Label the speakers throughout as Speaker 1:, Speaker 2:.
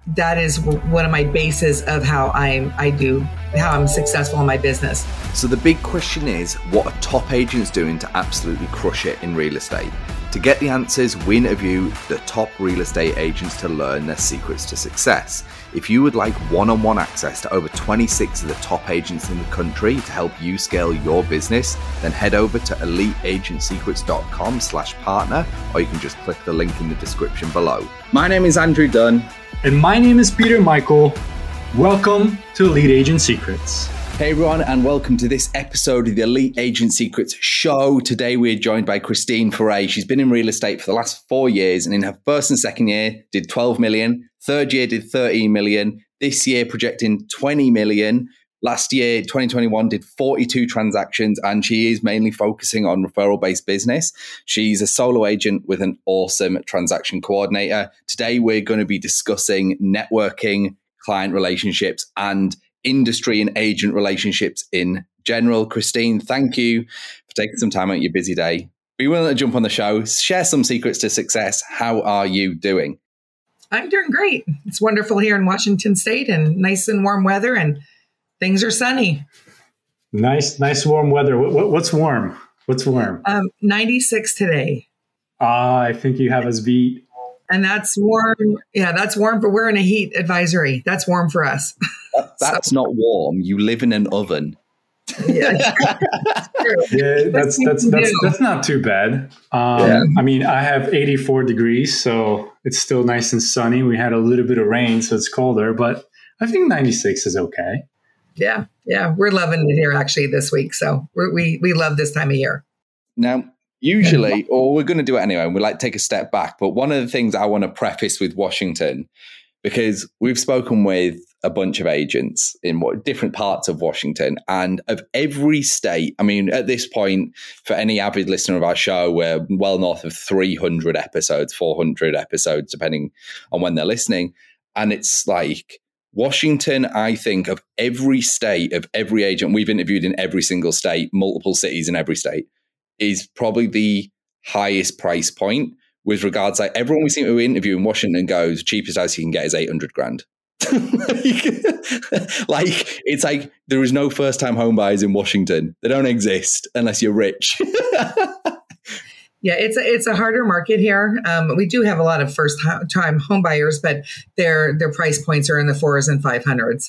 Speaker 1: that is one of my bases of how I'm successful in my business.
Speaker 2: So the big question is, what are top agents doing to absolutely crush it in real estate? To get the answers, we interview the top real estate agents to learn their secrets to success. If you would like one-on-one access to over 26 of the top agents in the country to help you scale your business, then head over to eliteagentsecrets.com/partner, or you can just click the link in the description below. My name is Andrew Dunn.
Speaker 3: And my name is Peter Michael. Welcome to Elite Agent Secrets.
Speaker 2: Hey everyone, and welcome to this episode of the Elite Agent Secrets show. Today we're joined by Christine Foray. She's been in real estate for the last 4 years, and in her first and second year did 12 million. Third year did 13 million. This year projecting 20 million. Last year, 2021, did 42 transactions, and she is mainly focusing on referral-based business. She's a solo agent with an awesome transaction coordinator. Today, we're going to be discussing networking, client relationships, and industry and agent relationships in general. Christine, thank you for taking some time out of your busy day. Be willing to jump on the show, share some secrets to success. How are you doing?
Speaker 1: I'm doing great. It's wonderful here in Washington State and nice and warm weather, and things are sunny.
Speaker 3: Nice warm weather. What's warm?
Speaker 1: 96 today.
Speaker 3: I think you have us beat.
Speaker 1: And that's warm. Yeah, that's warm, but we're in a heat advisory. That's warm for us.
Speaker 2: That's not warm. You live in an oven.
Speaker 1: Yeah,
Speaker 3: that's not too bad. I mean, I have 84 degrees, so it's still nice and sunny. We had a little bit of rain, so it's colder, but I think 96 is okay.
Speaker 1: Yeah, we're loving it here actually this week. So we love this time of year.
Speaker 2: Now, usually, or we're going to do it anyway, and we like to take a step back. But one of the things I want to preface with Washington, because we've spoken with a bunch of agents in different parts of Washington, and of every state. I mean, at this point, for any avid listener of our show, we're well north of 300 episodes, 400 episodes, depending on when they're listening. And it's like Washington, I think, of every state, of every agent we've interviewed in every single state, multiple cities in every state, is probably the highest price point with regards, like everyone we seem to interview in Washington goes, cheapest house you can get is 800 grand. Like, it's like there is no first time home buyers in Washington. They don't exist unless you're rich.
Speaker 1: Yeah, it's a harder market here. We do have a lot of first time home buyers, but their price points are in the 4s and 500s.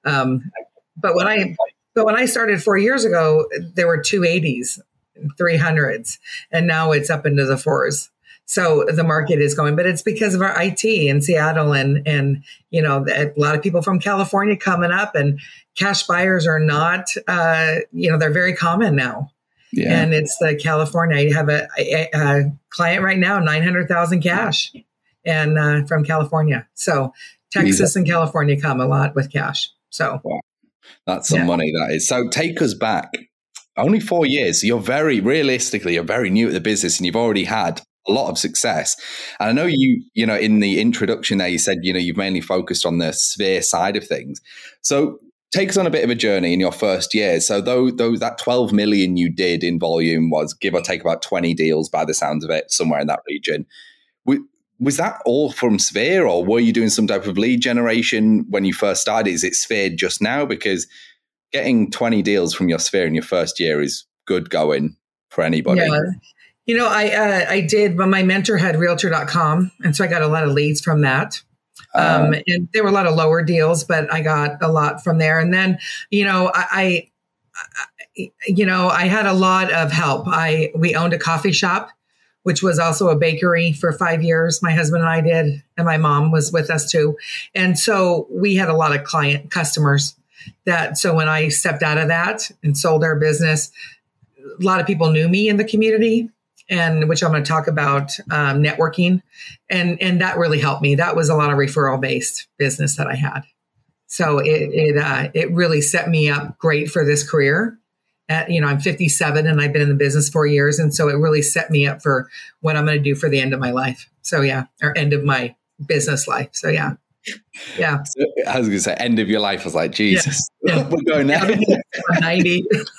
Speaker 1: But when I started 4 years ago, there were 280s, 300s, and now it's up into the 4s. So the market is going, but it's because of our IT in Seattle and you know, a lot of people from California coming up, and cash buyers are not, they're very common now. Yeah. And it's the California. I have a client right now, 900,000 cash, and from California. So Texas and California come a lot with cash. So
Speaker 2: wow. That's some money, that is. So take us back. Only 4 years. So you're very new at the business, and you've already had a lot of success. And I know you in the introduction there, you said, you've mainly focused on the sphere side of things. So take us on a bit of a journey in your first year. So though that 12 million you did in volume was give or take about 20 deals by the sounds of it, somewhere in that region. Was that all from Sphere, or were you doing some type of lead generation when you first started? Is it Sphere just now? Because getting 20 deals from your Sphere in your first year is good going for anybody.
Speaker 1: Yeah. I did, but my mentor had realtor.com. And so I got a lot of leads from that. And there were a lot of lower deals, but I got a lot from there. And then, I had a lot of help. We owned a coffee shop, which was also a bakery for 5 years. My husband and I did, and my mom was with us too. And so we had a lot of customers so when I stepped out of that and sold our business, a lot of people knew me in the community, and which I'm going to talk about networking. And that really helped me. That was a lot of referral based business that I had. So it really set me up great for this career. I'm 57 and I've been in the business 4 years. And so it really set me up for what I'm going to do for the end of my life. So or end of my business life. So yeah.
Speaker 2: So, I was going to say end of your life. I was like, Jesus, we're going now.
Speaker 1: 90.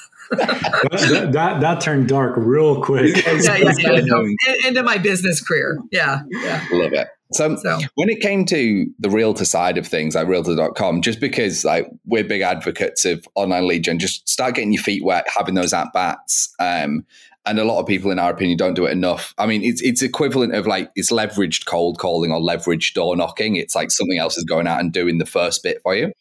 Speaker 3: that turned dark real quick.
Speaker 1: Into my business career. Yeah.
Speaker 2: Love it. So when it came to the realtor side of things, like realtor.com, just because like we're big advocates of online lead gen, just start getting your feet wet, having those at bats. And a lot of people, in our opinion, don't do it enough. I mean, it's equivalent of like, it's leveraged cold calling or leveraged door knocking. It's like something else is going out and doing the first bit for you.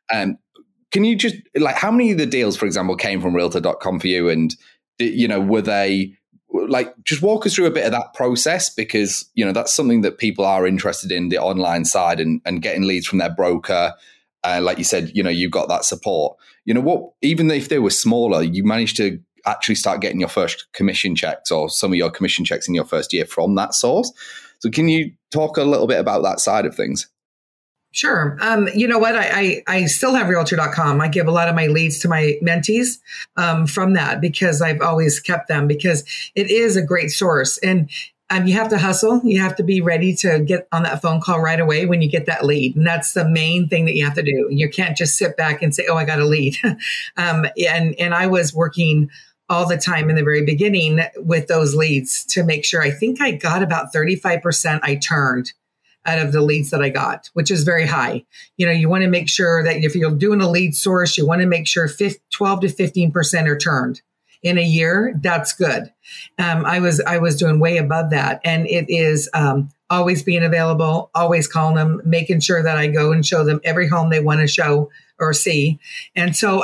Speaker 2: Can you just like, how many of the deals, for example, came from realtor.com for you? And, you know, were they like, just walk us through a bit of that process, because, you know, that's something that people are interested in, the online side and getting leads from their broker. Like you said, you know, you got that support. You know what, even if they were smaller, you managed to actually start getting your first commission checks or some of your commission checks in your first year from that source. So can you talk a little bit about that side of things?
Speaker 1: Sure. You know what? I still have realtor.com. I give a lot of my leads to my mentees from that, because I've always kept them, because it is a great source. And you have to hustle. You have to be ready to get on that phone call right away when you get that lead. And that's the main thing that you have to do. You can't just sit back and say, oh, I got a lead. And I was working all the time in the very beginning with those leads to make sure. I think I got about 35% I turned out of the leads that I got, which is very high. You know, you want to make sure that if you're doing a lead source, you want to make sure 12 to 15% are turned in a year. That's good. I was doing way above that. And it is always being available, always calling them, making sure that I go and show them every home they want to show or see. And so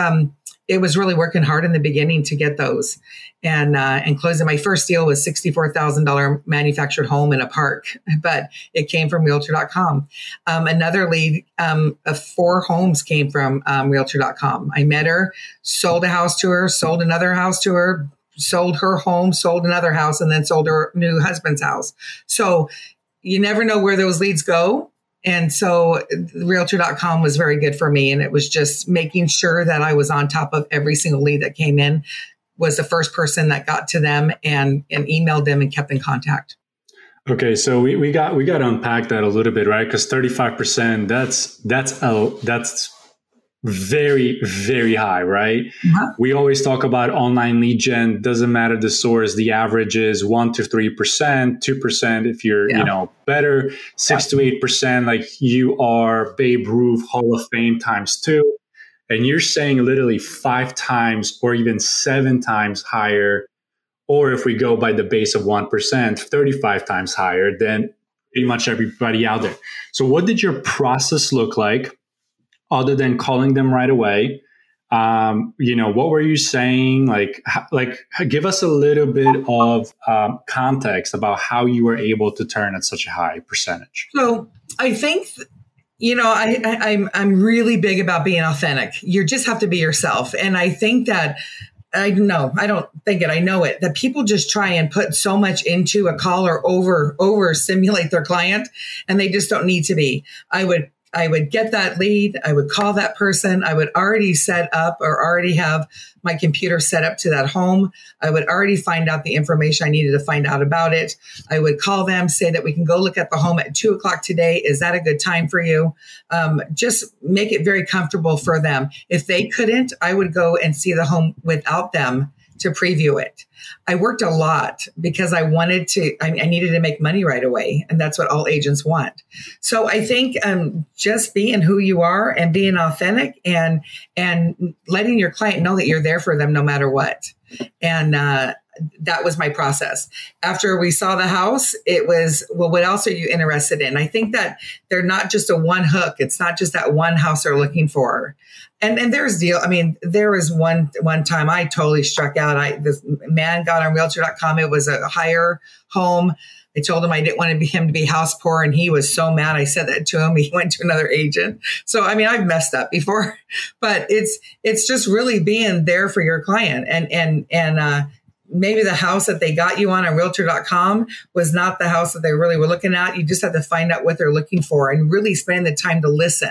Speaker 1: it was really working hard in the beginning to get those. And closing. My first deal was $64,000 manufactured home in a park, but it came from realtor.com. Another lead of 4 homes came from realtor.com. I met her, sold a house to her, sold another house to her, sold her home, sold another house, and then sold her new husband's house. So you never know where those leads go. And so realtor.com was very good for me. And it was just making sure that I was on top of every single lead that came in, was the first person that got to them and emailed them and kept in contact.
Speaker 3: Okay, so we got to unpack that a little bit, right? Because 35%, that's very, very high, right? Uh-huh. We always talk about online lead gen. Doesn't matter the source. The average is 1 to 3%, 2% if you're you know better, 6 to 8%. Like you are Babe Ruth Hall of Fame times 2. And you're saying literally 5 times or even 7 times higher, or if we go by the base of 1%, 35 times higher than pretty much everybody out there. So what did your process look like other than calling them right away? You know, what were you saying? Like give us a little bit of context about how you were able to turn at such a high percentage.
Speaker 1: So I think you know, I'm really big about being authentic. You just have to be yourself. And I think that I know it, that people just try and put so much into a call or over simulate their client, and they just don't need to be. I would get that lead. I would call that person. I would already set up or already have my computer set up to that home. I would already find out the information I needed to find out about it. I would call them, say that we can go look at the home at 2:00 today. Is that a good time for you? Just make it very comfortable for them. If they couldn't, I would go and see the home without them to preview it. I worked a lot because I needed to make money right away. And that's what all agents want. So I think just being who you are and being authentic and letting your client know that you're there for them no matter what. And that was my process. After we saw the house, it was, well, what else are you interested in? I think that they're not just a one hook. It's not just that one house they're looking for. And there's there was one time I totally struck out. This man got on realtor.com. It was a higher home. I told him I didn't want him to be house poor, and he was so mad. I said that to him. He went to another agent. So, I've messed up before, but it's just really being there for your client. And maybe the house that they got you on realtor.com was not the house that they really were looking at. You just have to find out what they're looking for and really spend the time to listen.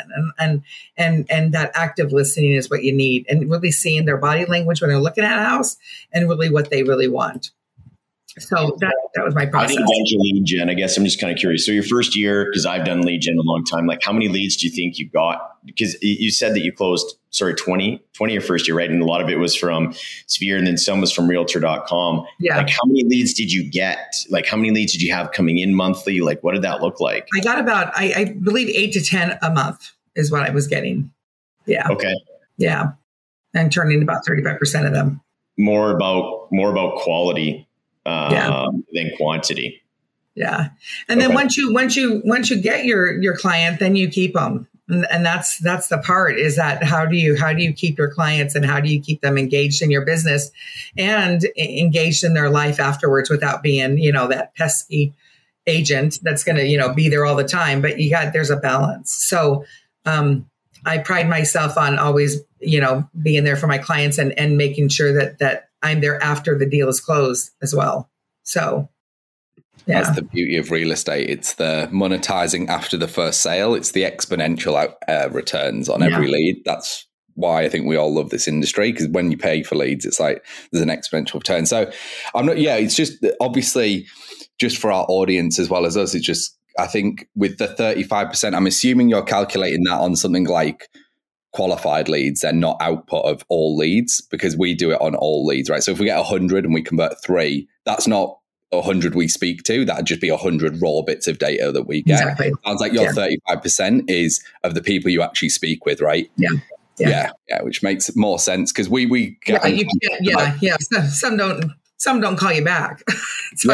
Speaker 1: And that active listening is what you need, and really seeing their body language when they're looking at a house and really what they really want. So that was my
Speaker 4: How
Speaker 1: process.
Speaker 4: did you lead gen? I guess I'm just kind of curious. So your first year, because I've done lead gen a long time, like how many leads do you think you got? Because you said that you closed, 20 your first year, right? And a lot of it was from Sphere and then some was from realtor.com.
Speaker 1: Yeah.
Speaker 4: Like how many leads did you get? Like how many leads did you have coming in monthly? Like what did that look like?
Speaker 1: I got about, I believe 8 to 10 a month is what I was getting. Yeah.
Speaker 4: Okay.
Speaker 1: Yeah. And turning about 35% of them.
Speaker 4: More about quality than quantity.
Speaker 1: Yeah. And then once you get your client, then you keep them. And that's the part, is that how do you keep your clients, and how do you keep them engaged in your business and engaged in their life afterwards without being, that pesky agent that's going to, be there all the time. But there's a balance. So, I pride myself on always, being there for my clients and making sure that I'm there after the deal is closed as well. So, yeah.
Speaker 2: That's the beauty of real estate. It's the monetizing after the first sale. It's the exponential returns on every lead. That's why I think we all love this industry, because when you pay for leads, it's like there's an exponential return. So it's just obviously just for our audience as well as us. It's just, I think with the 35%, I'm assuming you're calculating that on something like qualified leads and not output of all leads, because we do it on all leads, right? So if we get 100 and we convert 3, that's not 100 we speak to. That'd just be 100 raw bits of data that we get.
Speaker 1: Exactly.
Speaker 2: It sounds like your 35% is of the people you actually speak with, right? Yeah, which makes more sense, because we get
Speaker 1: some don't call you back. It's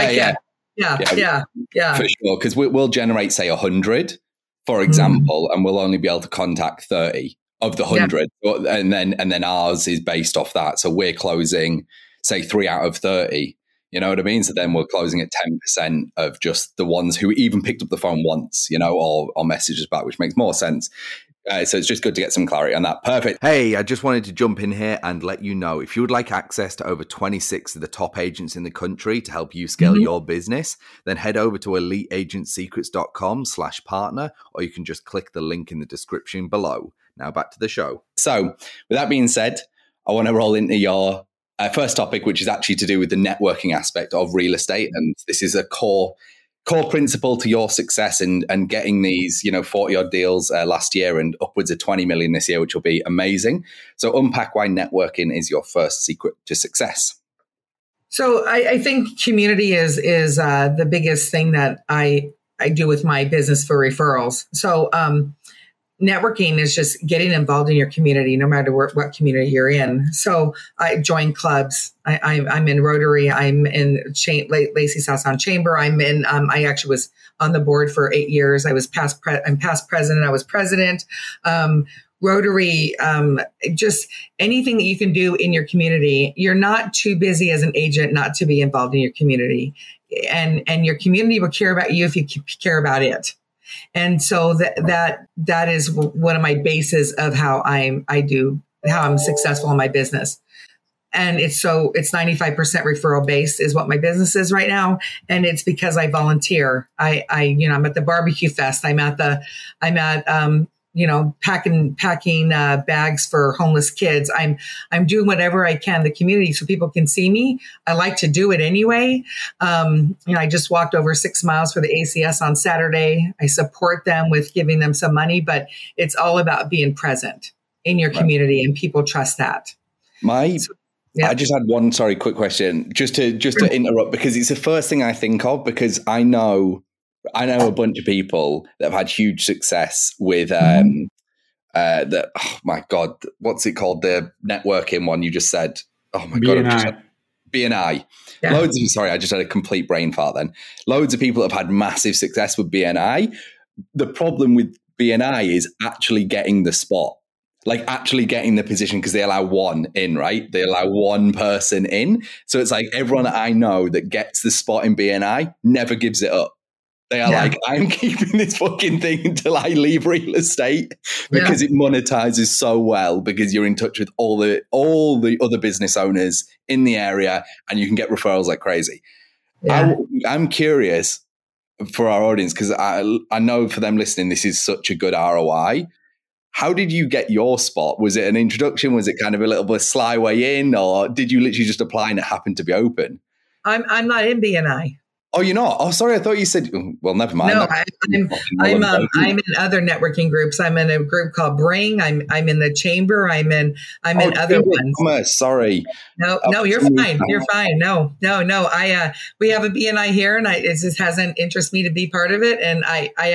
Speaker 2: for sure, because we'll generate say 100, for example, and we'll only be able to contact 30 of the 100, and then ours is based off that. So we're closing say 3 out of 30. You know what I mean? So then we're closing at 10% of just the ones who even picked up the phone once, or messages back, which makes more sense. So it's just good to get some clarity on that. Perfect. Hey, I just wanted to jump in here and let you know, if you would like access to over 26 of the top agents in the country to help you scale your business, then head over to eliteagentsecrets.com/partner, or you can just click the link in the description below. Now back to the show. So with that being said, I want to roll into your first topic, which is actually to do with the networking aspect of real estate. And this is a core principle to your success and getting these, 40 odd deals last year and upwards of 20 million this year, which will be amazing. So unpack why networking is your first secret to success.
Speaker 1: So I think community is the biggest thing that I do with my business for referrals. So, networking is just getting involved in your community, no matter what community you're in. So I join clubs. I'm in Rotary. I'm in Lacey Southtown Chamber. I actually was on the board for 8 years. I'm past president. I was president. Rotary, just anything that you can do in your community. You're not too busy as an agent not to be involved in your community, and your community will care about you if you care about it. And so that is one of my bases of how I'm successful in my business. And it's 95% referral based is what my business is right now. And it's because I volunteer. I'm at the barbecue fest. I'm at packing bags for homeless kids. I'm doing whatever I can in the community so people can see me. I like to do it anyway. I just walked over 6 miles for the ACS on Saturday. I support them with giving them some money, but it's all about being present in your community, and people trust that.
Speaker 2: I just had one, quick question, just to interrupt, because it's the first thing I think of, because I know a bunch of people that have had huge success with oh my God, what's it called? The networking one you just said. Oh my God. BNI. Yeah. I just had a complete brain fart then. Loads of people have had massive success with BNI. The problem with BNI is actually getting the spot, like actually getting the position, because they allow one in, right? They allow one person in. So it's like everyone that I know that gets the spot in BNI never gives it up. They are like, I'm keeping this fucking thing until I leave real estate, because it monetizes so well, because you're in touch with all the other business owners in the area and you can get referrals like crazy. Yeah. I'm curious for our audience, because I know for them listening, this is such a good ROI. How did you get your spot? Was it an introduction? Was it kind of a little bit sly way in, or did you literally just apply and it happened to be open?
Speaker 1: I'm not in BNI.
Speaker 2: Oh, you're not? Oh, sorry. I thought you said, well, never mind.
Speaker 1: No, I'm in other networking groups. I'm in a group called Bring. I'm in the chamber. I'm in other ones.
Speaker 2: Commerce, sorry.
Speaker 1: No, you're fine. You're fine. No. We have a BNI here, and it just hasn't interested me to be part of it. And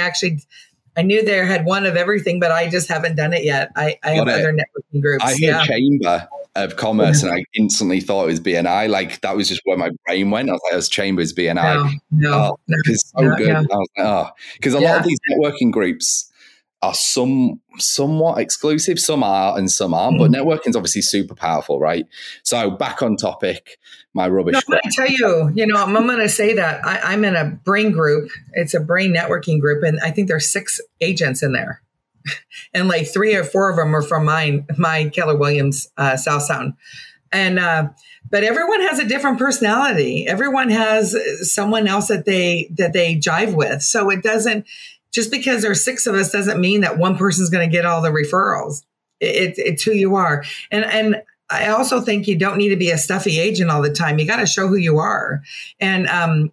Speaker 1: I knew there had one of everything, but I just haven't done it yet. I have other networking groups.
Speaker 2: I hear Chamber of Commerce, and I instantly thought it was BNI. Like, that was just where my brain went. I was like, it was Chambers BNI.
Speaker 1: No.
Speaker 2: It's so good. Yeah. I was like, because a lot of these networking groups are somewhat exclusive. Some are and some aren't, but networking is obviously super powerful, right? So back on topic, my rubbish.
Speaker 1: No, I tell you, I'm going to say that I'm in a Brain group. It's a Brain networking group, and I think there's 6 agents in there, and like 3 or 4 of them are from my Keller Williams South Sound, and but everyone has a different personality. Everyone has someone else that they jive with. So it doesn't. Just because there's 6 of us doesn't mean that one person's going to get all the referrals. It's who you are. And I also think you don't need to be a stuffy agent all the time. You got to show who you are. And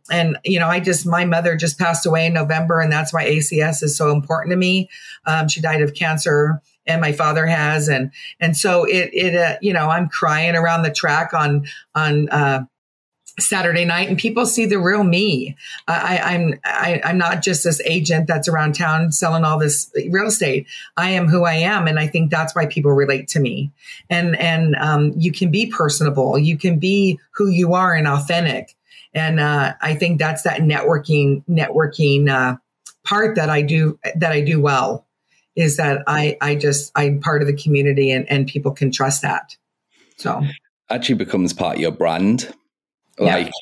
Speaker 1: my mother just passed away in November, and that's why ACS is so important to me. She died of cancer, and my father has. And so I'm crying around the track on Saturday night, and people see the real me. I'm not just this agent that's around town selling all this real estate. I am who I am, and I think that's why people relate to me. And you can be personable, you can be who you are and authentic. And I think that's that networking part that I do well. Is that I'm part of the community, and people can trust that. So
Speaker 2: actually becomes part of your brand. Like,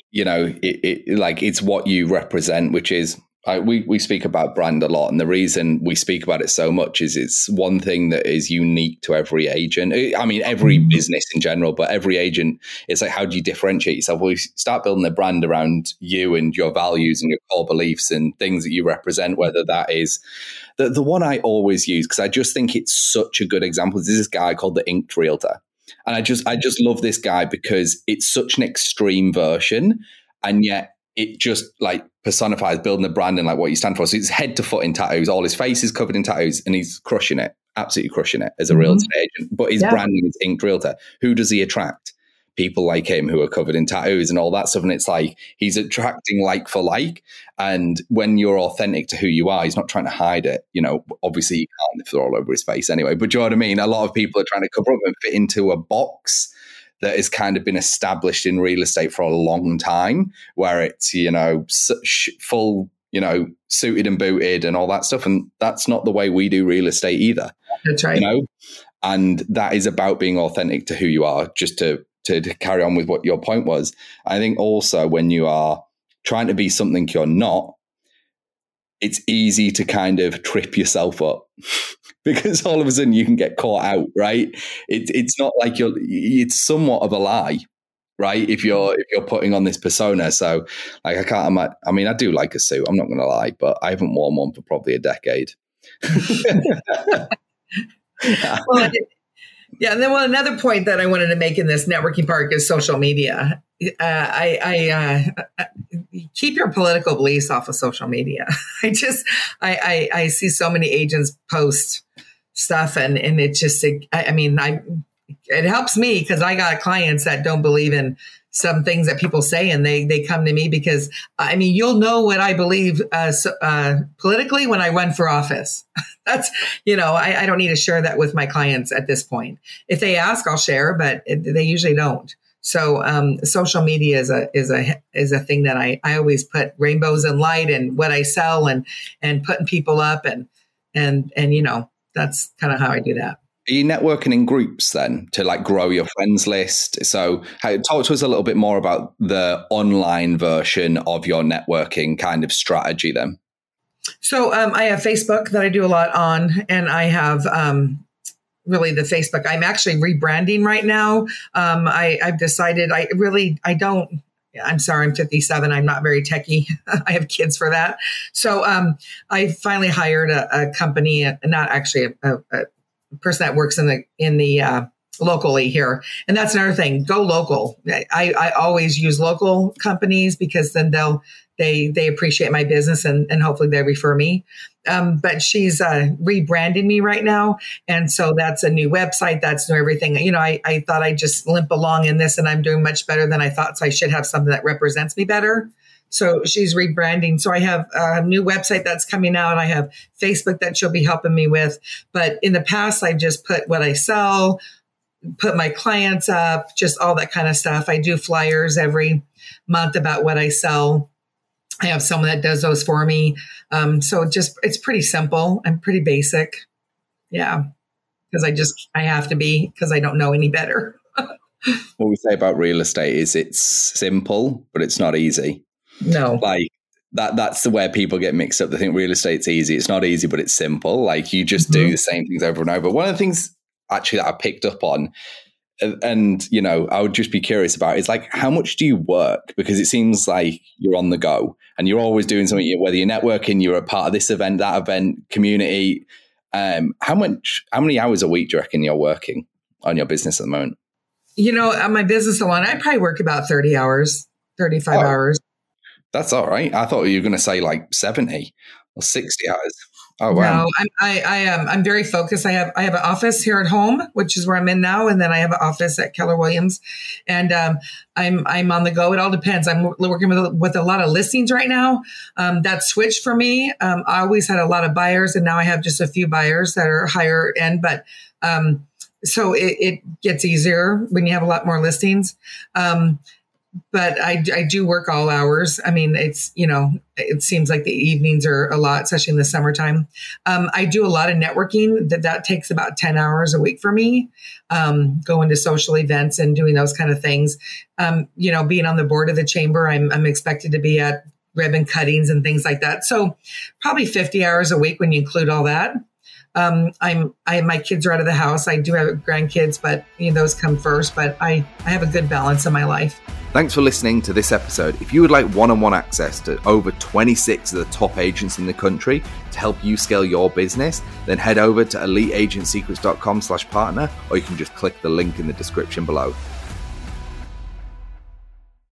Speaker 2: it's what you represent, which is, we speak about brand a lot. And the reason we speak about it so much is it's one thing that is unique to every agent. I mean, every business in general, but every agent, it's like, how do you differentiate yourself? Well, you start building a brand around you and your values and your core beliefs and things that you represent, whether that is the one I always use, because I just think it's such a good example. There's this guy called the Inked Realtor. And I just love this guy because it's such an extreme version, and yet it just like personifies building a brand and like what you stand for. So it's head to foot in tattoos. All his face is covered in tattoos, and he's crushing it, absolutely crushing it as a real estate agent. But his branding is Inked Realtor. Who does he attract? People like him who are covered in tattoos and all that stuff. And it's like he's attracting like for like. And when you're authentic to who you are, he's not trying to hide it. Obviously you can't if they're all over his face anyway. But do you know what I mean? A lot of people are trying to cover up and fit into a box that has kind of been established in real estate for a long time, where it's, full, suited and booted and all that stuff. And that's not the way we do real estate either.
Speaker 1: That's right.
Speaker 2: And that is about being authentic to who you are, just to carry on with what your point was. I think also when you are trying to be something you're not, it's easy to kind of trip yourself up because all of a sudden you can get caught out, right? It's not like it's somewhat of a lie, right? If you're putting on this persona. So like, I do like a suit, I'm not going to lie, but I haven't worn one for probably a decade.
Speaker 1: Well, yeah, and then another point that I wanted to make in this networking part is social media. I keep your political beliefs off of social media. I see so many agents post stuff, and it just, it helps me because I got clients that don't believe in some things that people say, and they come to me because you'll know what I believe politically when I run for office. That's, I don't need to share that with my clients at this point. If they ask, I'll share, but they usually don't. So social media is a thing that I always put rainbows and light and what I sell and putting people up and that's kind of how I do that.
Speaker 2: Are you networking in groups then to like grow your friends list? So talk to us a little bit more about the online version of your networking kind of strategy then. So
Speaker 1: I have Facebook that I do a lot on, and I have really the Facebook. I'm actually rebranding right now. I've decided I'm sorry, I'm 57. I'm not very techie. I have kids for that. So I finally hired a company, not actually a person that works in the locally here. And that's another thing. Go local. I always use local companies because then they appreciate my business and hopefully they refer me. But she's rebranding me right now. And so that's a new website. That's new everything. You know, I thought I'd just limp along in this and I'm doing much better than I thought. So I should have something that represents me better. So she's rebranding. So I have a new website that's coming out. I have Facebook that she'll be helping me with. But in the past, I just put what I sell, put my clients up, just all that kind of stuff. I do flyers every month about what I sell. I have someone that does those for me. So it's pretty simple and pretty basic. Yeah. Because I have to be, because I don't know any better.
Speaker 2: What we say about real estate is it's simple, but it's not easy.
Speaker 1: No.
Speaker 2: Like that's the where people get mixed up. They think real estate's easy. It's not easy, but it's simple. Like you just do the same things over and over. One of the things actually that I picked up on, and you know, I would just be curious about is like, how much do you work? Because it seems like you're on the go and you're always doing something, whether you're networking, you're a part of this event, that event, community. How many hours a week do you reckon you're working on your business at the moment?
Speaker 1: You know, on my business alone, I probably work about 30 hours, 35 hours.
Speaker 2: That's all right. I thought you were going to say like 70 or 60 hours. Oh, wow.
Speaker 1: No, I'm very focused. I have an office here at home, which is where I'm in now. And then I have an office at Keller Williams and, I'm on the go. It all depends. I'm working with a lot of listings right now. That switched for me. I always had a lot of buyers and now I have just a few buyers that are higher end, but, so it gets easier when you have a lot more listings. But I do work all hours. I mean, it's, you know, it seems like the evenings are a lot, especially in the summertime. I do a lot of networking that takes about 10 hours a week for me, going to social events and doing those kind of things. You know, being on the board of the chamber, I'm expected to be at ribbon cuttings and things like that. So probably 50 hours a week when you include all that. My kids are out of the house. I do have grandkids, but you know, those come first, but I have a good balance in my life.
Speaker 2: Thanks for listening to this episode. If you would like one-on-one access to over 26 of the top agents in the country to help you scale your business, then head over to eliteagentsecrets.com/partner, or you can just click the link in the description below.